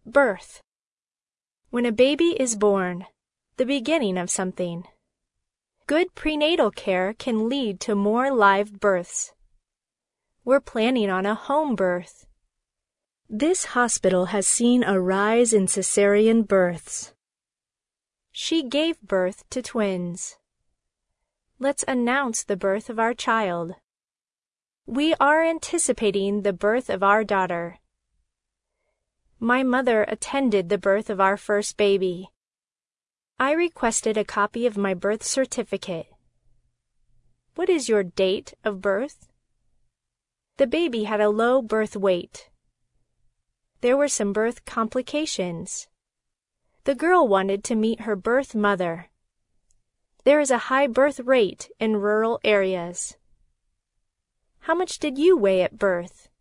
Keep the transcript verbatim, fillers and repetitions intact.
Birth. When a baby is born, the beginning of something. Good prenatal care can lead to more live births. We're planning on a home birth. This hospital has seen a rise in cesarean births. She gave birth to twins. Let's announce the birth of our child. We are anticipating the birth of our daughter. My mother attended the birth of our first baby. I requested a copy of my birth certificate. What is your date of birth? The baby had a low birth weight. There were some birth complications. The girl wanted to meet her birth mother. There is a high birth rate in rural areas. How much did you weigh at birth?